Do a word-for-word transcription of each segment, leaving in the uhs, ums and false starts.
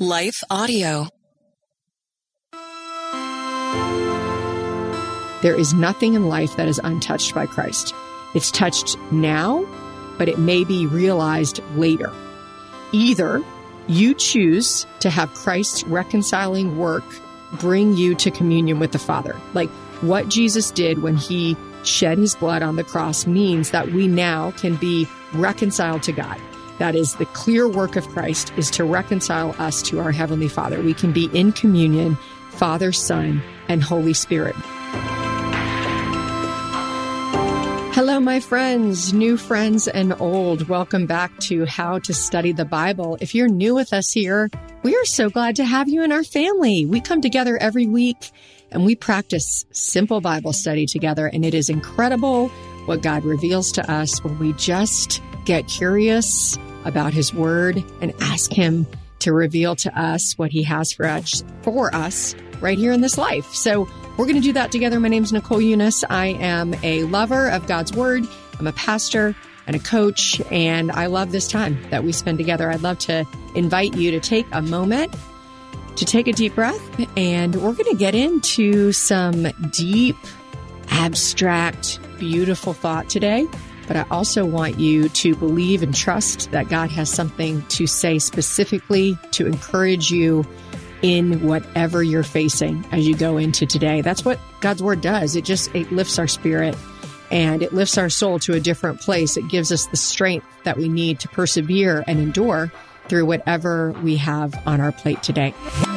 Life Audio. There is nothing in life that is untouched by Christ. It's touched now, but it may be realized later. Either you choose to have Christ's reconciling work bring you to communion with the Father. Like what Jesus did when he shed his blood on the cross means that we now can be reconciled to God. That is, the clear work of Christ is to reconcile us to our Heavenly Father. We can be in communion, Father, Son, and Holy Spirit. Hello, my friends, new friends and old. Welcome back to How to Study the Bible. If you're new with us here, we are so glad to have you in our family. We come together every week and we practice simple Bible study together. And it is incredible what God reveals to us when we just get curious about his word and ask him to reveal to us what he has for us, for us right here in this life. So we're going to do that together. My name is Nicole Eunice. I am a lover of God's word. I'm a pastor and a coach, and I love this time that we spend together. I'd love to invite you to take a moment to take a deep breath, and we're going to get into some deep, abstract, beautiful thought today. But I also want you to believe and trust that God has something to say specifically to encourage you in whatever you're facing as you go into today. That's what God's word does. It just, it lifts our spirit and it lifts our soul to a different place. It gives us the strength that we need to persevere and endure through whatever we have on our plate today.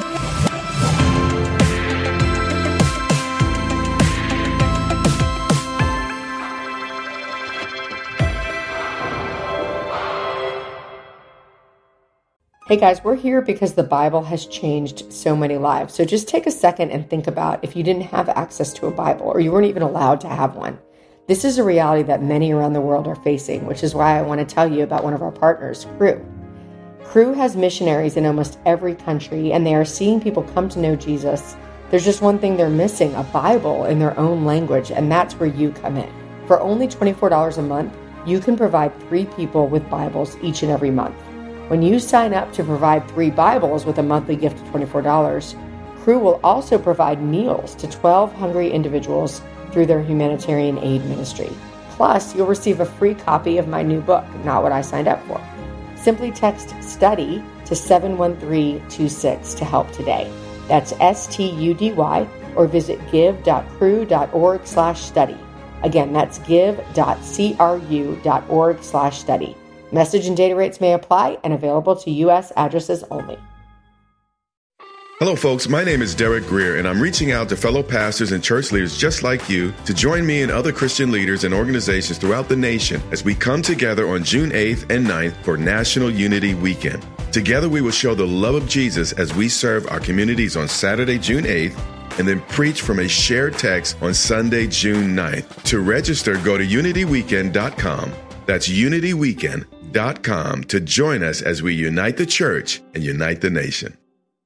Hey guys, we're here because the Bible has changed so many lives. So just take a second and think about if you didn't have access to a Bible or you weren't even allowed to have one. This is a reality that many around the world are facing, which is why I want to tell you about one of our partners, Cru. Cru has missionaries in almost every country, and they are seeing people come to know Jesus. There's just one thing they're missing, a Bible in their own language, and that's where you come in. For only twenty-four dollars a month, you can provide three people with Bibles each and every month. When you sign up to provide three Bibles with a monthly gift of twenty-four dollars, Cru will also provide meals to twelve hungry individuals through their humanitarian aid ministry. Plus, you'll receive a free copy of my new book, Not What I Signed Up For. Simply text STUDY to seven one three two six to help today. That's S T U D Y, or visit give.cru.org slash study. Again, that's give.cru.org slash study. Message and data rates may apply and available to U S addresses only. Hello, folks. My name is Derek Greer, and I'm reaching out to fellow pastors and church leaders just like you to join me and other Christian leaders and organizations throughout the nation as we come together on June eighth and ninth for National Unity Weekend. Together, we will show the love of Jesus as we serve our communities on Saturday, June eighth, and then preach from a shared text on Sunday, June ninth. To register, go to unity weekend dot com. That's unity weekend dot com to join us as we unite the church and unite the nation.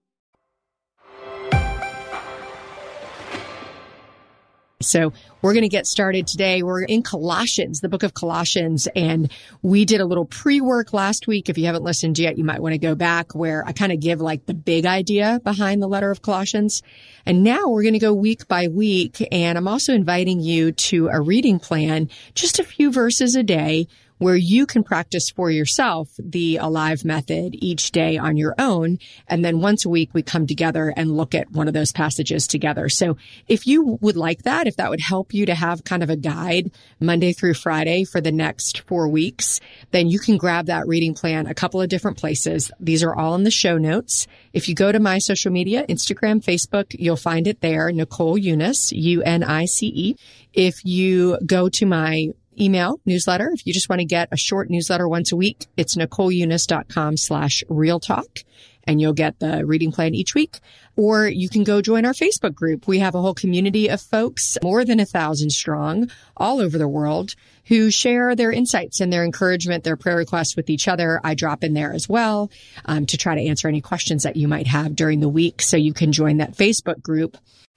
So we're going to get started today. We're in Colossians, the book of Colossians, and we did a little pre-work last week. If you haven't listened yet, you might want to go back where I kind of give like the big idea behind the letter of Colossians. And now we're going to go week by week, and I'm also inviting you to a reading plan, just a few verses a day, where you can practice for yourself the Alive method each day on your own. And then once a week, we come together and look at one of those passages together. So if you would like that, if that would help you to have kind of a guide Monday through Friday for the next four weeks, then you can grab that reading plan a couple of different places. These are all in the show notes. If you go to my social media, Instagram, Facebook, you'll find it there, Nicole Eunice, U N I C E. If you go to my email newsletter, if you just want to get a short newsletter once a week, it's nicoleeunice.com slash real talk, and you'll get the reading plan each week. Or you can go join our Facebook group. We have a whole community of folks, more than a thousand strong, all over the world, who share their insights and their encouragement, their prayer requests with each other. I drop in there as well um, to try to answer any questions that you might have during the week. So you can join that Facebook group.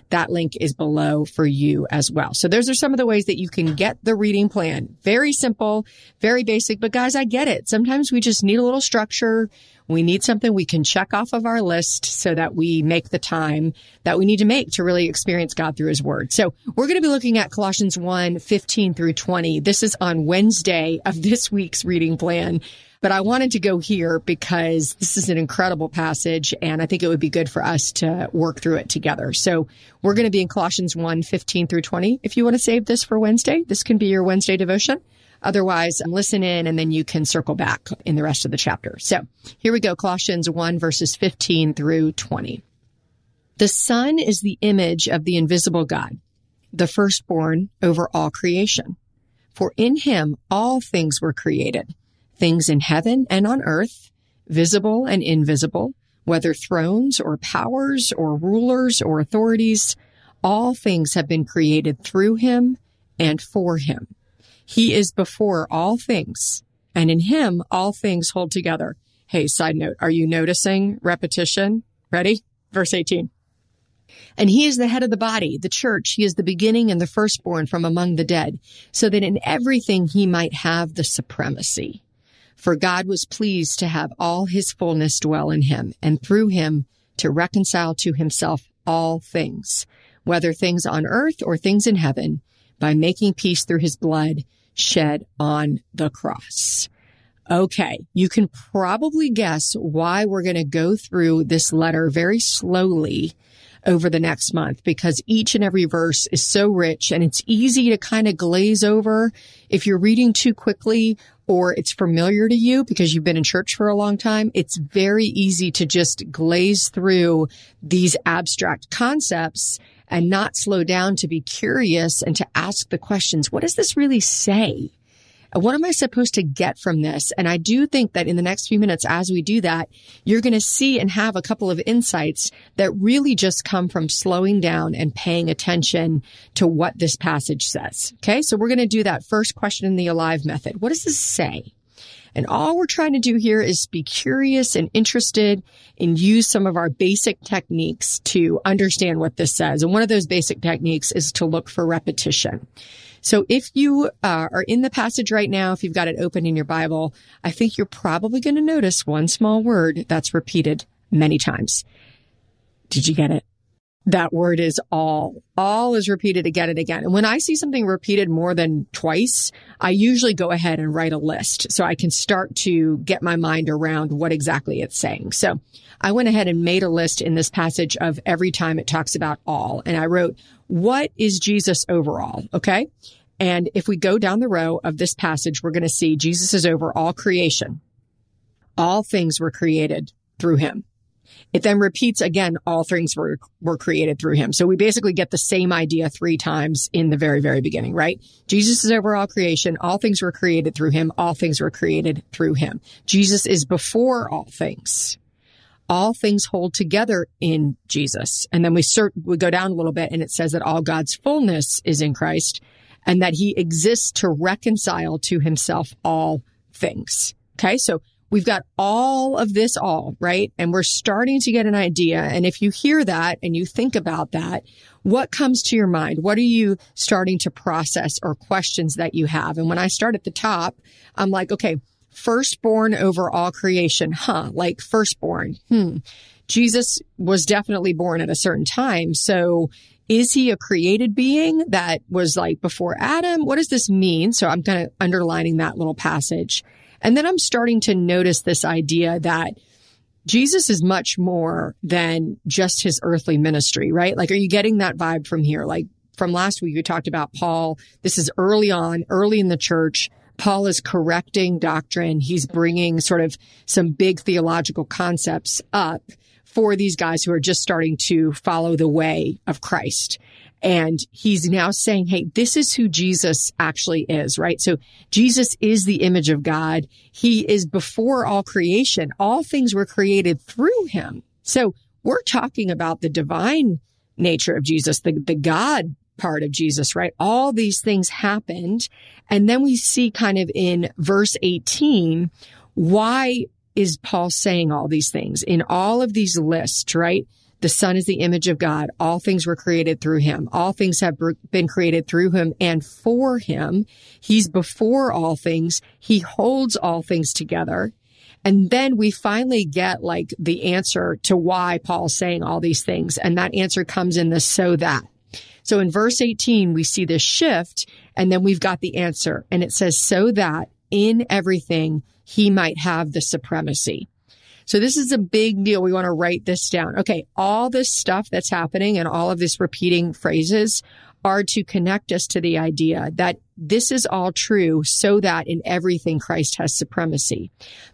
That link is below for you as well. So those are some of the ways that you can get the reading plan. Very simple, very basic, but guys, I get it. Sometimes we just need a little structure. We need something we can check off of our list so that we make the time that we need to make to really experience God through his word. So we're going to be looking at Colossians one, fifteen through twenty. This is on Wednesday of this week's reading plan. But I wanted to go here because this is an incredible passage, and I think it would be good for us to work through it together. So we're going to be in Colossians one, fifteen through twenty. If you want to save this for Wednesday, this can be your Wednesday devotion. Otherwise, listen in, and then you can circle back in the rest of the chapter. So here we go, Colossians one, verses fifteen through twenty. The Son is the image of the invisible God, the firstborn over all creation. For in him all things were created, things in heaven and on earth, visible and invisible, whether thrones or powers or rulers or authorities, all things have been created through him and for him. He is before all things, and in him all things hold together. Hey, side note, are you noticing repetition? Ready? Verse eighteen. And he is the head of the body, the church. He is the beginning and the firstborn from among the dead, so that in everything he might have the supremacy. For God was pleased to have all his fullness dwell in him, and through him to reconcile to himself all things, whether things on earth or things in heaven, by making peace through his blood shed on the cross. Okay, you can probably guess why we're going to go through this letter very slowly over the next month, because each and every verse is so rich, and it's easy to kind of glaze over if you're reading too quickly or it's familiar to you because you've been in church for a long time. It's very easy to just glaze through these abstract concepts and not slow down to be curious and to ask the questions. What does this really say? What am I supposed to get from this? And I do think that in the next few minutes, as we do that, you're going to see and have a couple of insights that really just come from slowing down and paying attention to what this passage says. Okay, so we're going to do that first question in the Alive method. What does this say? And all we're trying to do here is be curious and interested and use some of our basic techniques to understand what this says. And one of those basic techniques is to look for repetition. So if you uh, are in the passage right now, if you've got it open in your Bible, I think you're probably going to notice one small word that's repeated many times. Did you get it? That word is all. All is repeated again and again. And when I see something repeated more than twice, I usually go ahead and write a list so I can start to get my mind around what exactly it's saying. So I went ahead and made a list in this passage of every time it talks about all. And I wrote, what is Jesus overall? Okay. And if we go down the row of this passage, we're going to see Jesus is over all creation. All things were created through him. It then repeats again, all things were, were created through him. So we basically get the same idea three times in the very, very beginning, right? Jesus is over all creation. All things were created through him. All things were created through him. Jesus is before all things. All things hold together in Jesus. And then we cert- we go down a little bit and it says that all God's fullness is in Christ and that he exists to reconcile to himself all things. Okay, so we've got all of this all, right? And we're starting to get an idea. And if you hear that and you think about that, what comes to your mind? What are you starting to process or questions that you have? And when I start at the top, I'm like, okay, firstborn over all creation, huh? Like firstborn. Hmm. Jesus was definitely born at a certain time. So is he a created being that was like before Adam? What does this mean? So I'm kind of underlining that little passage. And then I'm starting to notice this idea that Jesus is much more than just his earthly ministry, right? Like, are you getting that vibe from here? Like from last week, we talked about Paul. This is early on, early in the church. Paul is correcting doctrine. He's bringing sort of some big theological concepts up for these guys who are just starting to follow the way of Christ. And he's now saying, hey, this is who Jesus actually is, right? So Jesus is the image of God. He is before all creation. All things were created through him. So we're talking about the divine nature of Jesus, the, the God part of Jesus, right? All these things happened. And then we see kind of in verse eighteen, why is Paul saying all these things in all of these lists, right? The Son is the image of God. All things were created through him. All things have been created through him and for him. He's before all things. He holds all things together. And then we finally get like the answer to why Paul's saying all these things. And that answer comes in the so that. So in verse eighteen, we see this shift, and then we've got the answer. And it says, so that in everything he might have the supremacy. So this is a big deal. We want to write this down. Okay, all this stuff that's happening and all of this repeating phrases are to connect us to the idea that this is all true so that in everything Christ has supremacy.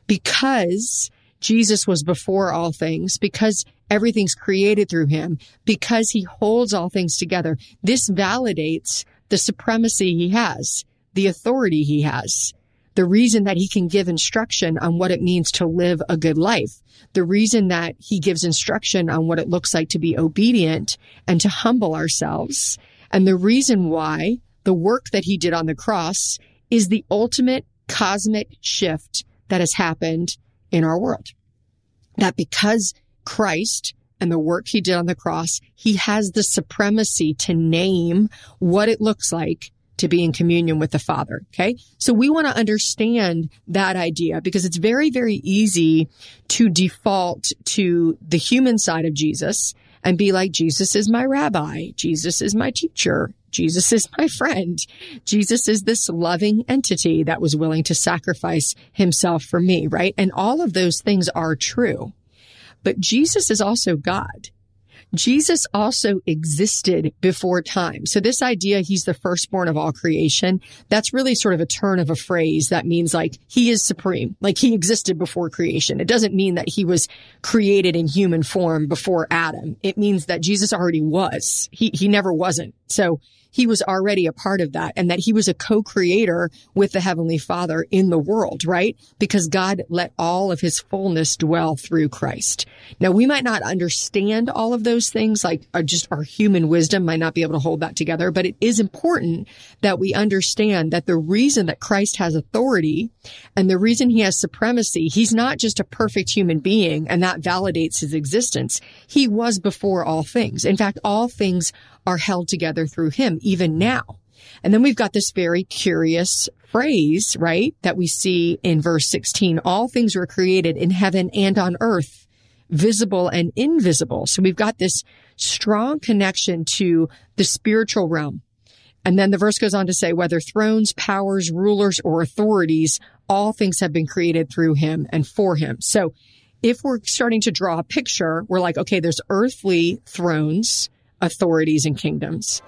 Because Jesus was before all things, because everything's created through him, because he holds all things together, this validates the supremacy he has, the authority he has. The reason that he can give instruction on what it means to live a good life, the reason that he gives instruction on what it looks like to be obedient and to humble ourselves, and the reason why the work that he did on the cross is the ultimate cosmic shift that has happened in our world. That because Christ and the work he did on the cross, he has the supremacy to name what it looks like to be in communion with the Father. Okay. So we want to understand that idea because it's very, very easy to default to the human side of Jesus and be like, Jesus is my rabbi. Jesus is my teacher. Jesus is my friend. Jesus is this loving entity that was willing to sacrifice himself for me, right? And all of those things are true. But Jesus is also God. Jesus also existed before time. So this idea, he's the firstborn of all creation, that's really sort of a turn of a phrase that means like he is supreme, like he existed before creation. It doesn't mean that he was created in human form before Adam. It means that Jesus already was. He, he never wasn't. So he was already a part of that, and that he was a co-creator with the Heavenly Father in the world, right? Because God let all of his fullness dwell through Christ. Now, we might not understand all of those things, like uh, just our human wisdom might not be able to hold that together, but it is important that we understand that the reason that Christ has authority and the reason he has supremacy, he's not just a perfect human being, and that validates his existence. He was before all things. In fact, all things are held together through him, even now. And then we've got this very curious phrase, right, that we see in verse sixteen. All things were created in heaven and on earth, visible and invisible. So we've got this strong connection to the spiritual realm. And then the verse goes on to say, whether thrones, powers, rulers, or authorities, all things have been created through him and for him. So if we're starting to draw a picture, we're like, okay, there's earthly thrones, authorities, and kingdoms.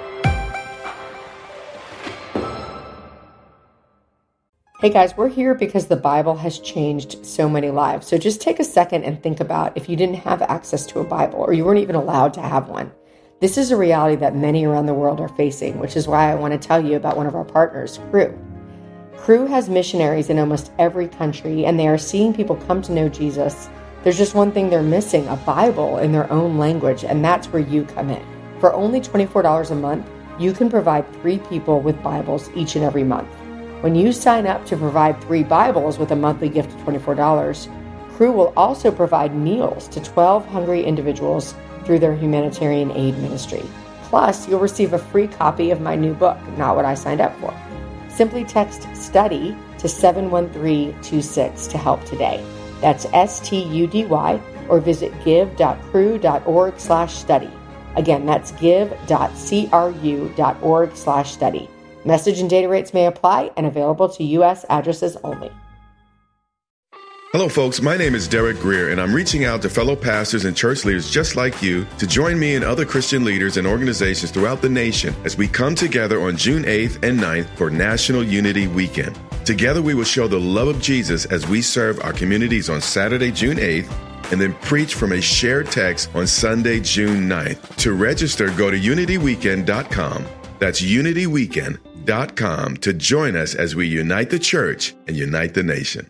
Hey guys, we're here because the Bible has changed so many lives. So just take a second and think about if you didn't have access to a Bible or you weren't even allowed to have one. This is a reality that many around the world are facing, which is why I want to tell you about one of our partners, Cru. Cru has missionaries in almost every country, and they are seeing people come to know Jesus. There's just one thing they're missing, a Bible in their own language, and that's where you come in. For only twenty-four dollars a month, you can provide three people with Bibles each and every month. When you sign up to provide three Bibles with a monthly gift of twenty-four dollars, Cru will also provide meals to twelve hungry individuals through their humanitarian aid ministry. Plus, you'll receive a free copy of my new book, Not What I Signed Up For. Simply text STUDY to seven one three two six to help today. That's S T U D Y, or visit give.cru.org slash study. Again, that's give.cru.org slash study. Message and data rates may apply and available to U S addresses only. Hello, folks. My name is Derek Greer, and I'm reaching out to fellow pastors and church leaders just like you to join me and other Christian leaders and organizations throughout the nation as we come together on June eighth and ninth for National Unity Weekend. Together, we will show the love of Jesus as we serve our communities on Saturday, June eighth, and then preach from a shared text on Sunday, June ninth. To register, go to unity weekend dot com. That's unity weekend dot com to join us as we unite the church and unite the nation.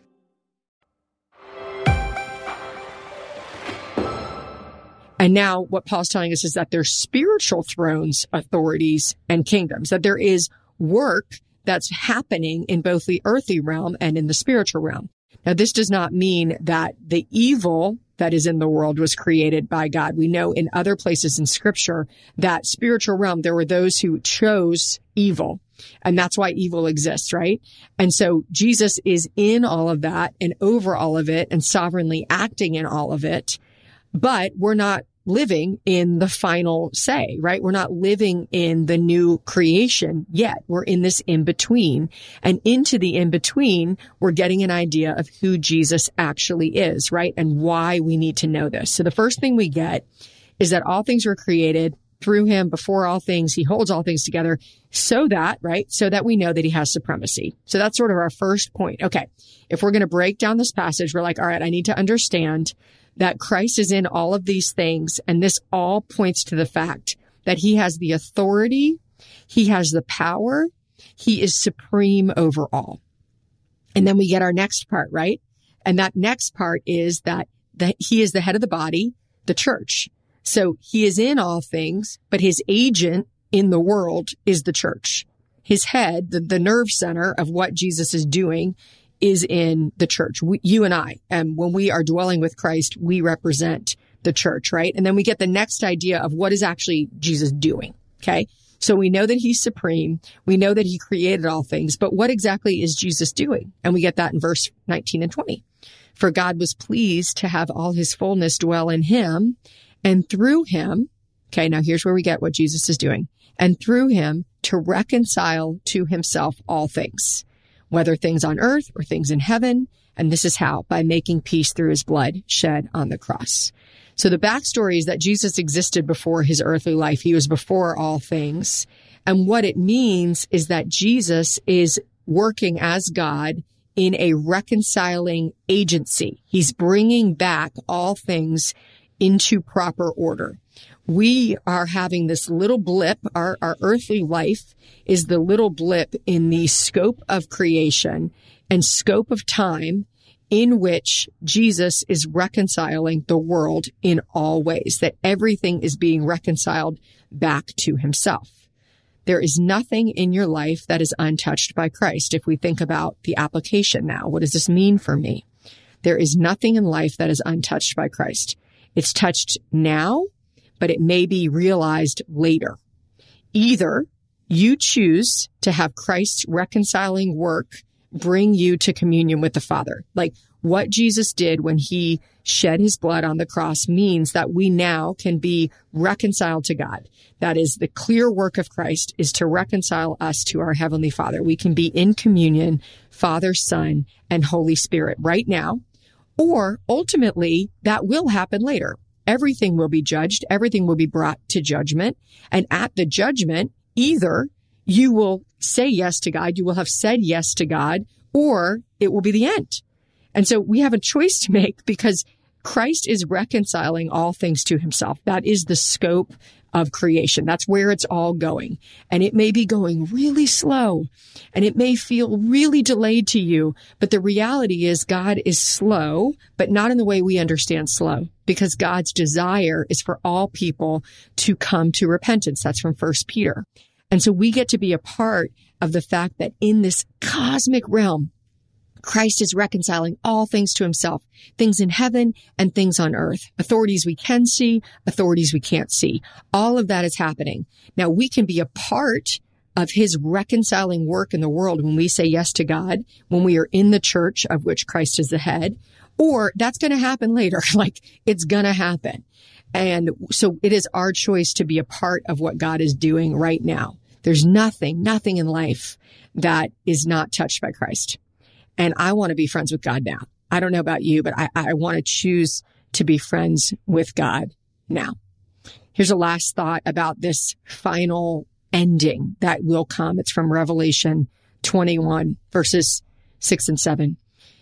And now what Paul's telling us is that there's spiritual thrones, authorities, and kingdoms, that there is work that's happening in both the earthly realm and in the spiritual realm. Now, this does not mean that the evil that is in the world was created by God. We know in other places in scripture that spiritual realm, there were those who chose evil. And that's why evil exists, right? And so Jesus is in all of that and over all of it and sovereignly acting in all of it. But we're not living in the final say, right? We're not living in the new creation yet. We're in this in-between. And into the in-between, we're getting an idea of who Jesus actually is, right? And why we need to know this. So the first thing we get is that all things were created through him, before all things. He holds all things together so that, right? So that we know that he has supremacy. So that's sort of our first point. Okay. If we're going to break down this passage, we're like, all right, I need to understand that Christ is in all of these things. And this all points to the fact that he has the authority. He has the power. He is supreme over all. And then we get our next part, right? And that next part is that, that he is the head of the body, the church. So he is in all things, but his agent in the world is the church. His head, the, the nerve center of what Jesus is doing, is in the church. We, you and I, and when we are dwelling with Christ, we represent the church, right? And then we get the next idea of what is actually Jesus doing, okay? So we know that he's supreme. We know that he created all things, but what exactly is Jesus doing? And we get that in verse nineteen and twenty. For God was pleased to have all his fullness dwell in him, and through him, okay, now here's where we get what Jesus is doing, and through him to reconcile to himself all things, whether things on earth or things in heaven. And this is how, by making peace through his blood shed on the cross. So the backstory is that Jesus existed before his earthly life. He was before all things. And what it means is that Jesus is working as God in a reconciling agency. He's bringing back all things into proper order. We are having this little blip. Our, our earthly life is the little blip in the scope of creation and scope of time in which Jesus is reconciling the world in all ways, that everything is being reconciled back to himself. There is nothing in your life that is untouched by Christ. If we think about the application now, what does this mean for me? There is nothing in life that is untouched by Christ. It's touched now, but it may be realized later. Either you choose to have Christ's reconciling work bring you to communion with the Father. Like what Jesus did when he shed his blood on the cross means that we now can be reconciled to God. That is the clear work of Christ, is to reconcile us to our Heavenly Father. We can be in communion, Father, Son, and Holy Spirit right now. Or ultimately, that will happen later. Everything will be judged. Everything will be brought to judgment. And at the judgment, either you will say yes to God, you will have said yes to God, or it will be the end. And so we have a choice to make because Christ is reconciling all things to himself. That is the scope of creation. That's where it's all going. And it may be going really slow and it may feel really delayed to you. But the reality is God is slow, but not in the way we understand slow, because God's desire is for all people to come to repentance. That's from First Peter. And so we get to be a part of the fact that in this cosmic realm, Christ is reconciling all things to himself, things in heaven and things on earth, authorities we can see, authorities we can't see. All of that is happening. Now we can be a part of his reconciling work in the world when we say yes to God, when we are in the church of which Christ is the head, or that's going to happen later. Like it's going to happen. And so it is our choice to be a part of what God is doing right now. There's nothing, nothing in life that is not touched by Christ. And I want to be friends with God now. I don't know about you, but I, I want to choose to be friends with God now. Here's a last thought about this final ending that will come. It's from Revelation twenty-one, verses six and seven.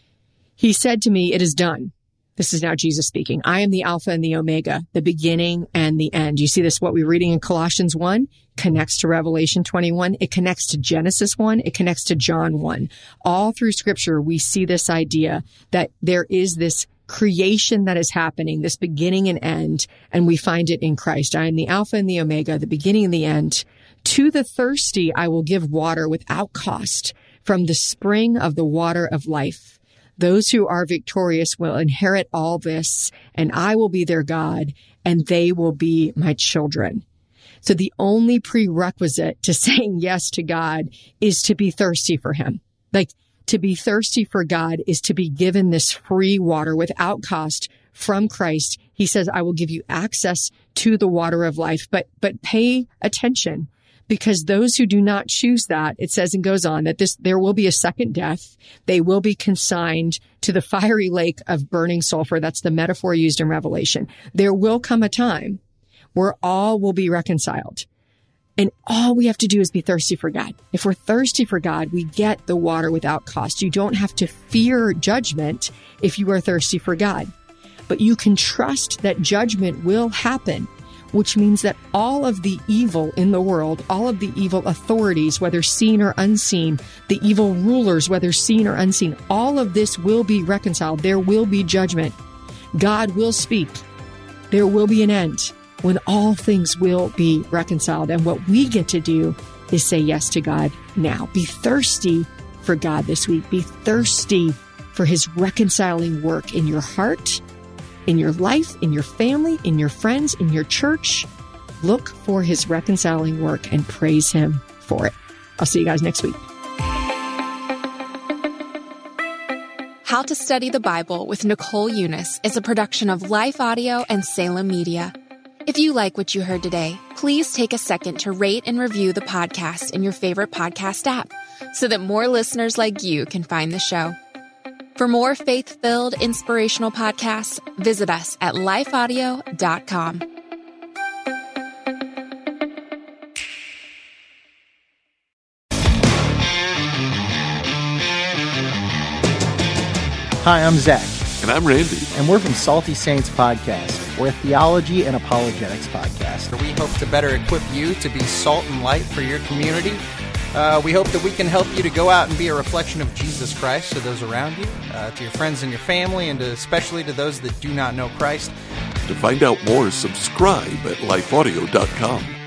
He said to me, "It is done." This is now Jesus speaking. "I am the Alpha and the Omega, the beginning and the end." You see this, what we're reading in Colossians one connects to Revelation twenty-one. It connects to Genesis one. It connects to John one. All through scripture, we see this idea that there is this creation that is happening, this beginning and end, and we find it in Christ. "I am the Alpha and the Omega, the beginning and the end. To the thirsty, I will give water without cost from the spring of the water of life. Those who are victorious will inherit all this, and I will be their God, and they will be my children. So the only prerequisite to saying yes to God is to be thirsty for him. Like, to be thirsty for God is to be given this free water without cost from Christ. He says, I will give you access to the water of life, but, but pay attention, because those who do not choose that, it says and goes on that this, there will be a second death. They will be consigned to the fiery lake of burning sulfur. That's the metaphor used in Revelation. There will come a time where all will be reconciled. And all we have to do is be thirsty for God. If we're thirsty for God, we get the water without cost. You don't have to fear judgment if you are thirsty for God. But you can trust that judgment will happen, which means that all of the evil in the world, all of the evil authorities, whether seen or unseen, the evil rulers, whether seen or unseen, all of this will be reconciled. There will be judgment. God will speak. There will be an end when all things will be reconciled. And what we get to do is say yes to God now. Be thirsty for God this week. Be thirsty for his reconciling work in your heart, in your life, in your family, in your friends, in your church. Look for his reconciling work and praise him for it. I'll see you guys next week. How to Study the Bible with Nicole Eunice is a production of Life Audio and Salem Media. If you like what you heard today, please take a second to rate and review the podcast in your favorite podcast app so that more listeners like you can find the show. For more faith-filled, inspirational podcasts, visit us at life audio dot com. Hi, I'm Zach. And I'm Randy. And we're from Salty Saints Podcast. We're a theology and apologetics podcast. We hope to better equip you to be salt and light for your community. Uh, we hope that we can help you to go out and be a reflection of Jesus Christ to those around you, uh, to your friends and your family, and to, especially to those that do not know Christ. To find out more, subscribe at life audio dot com.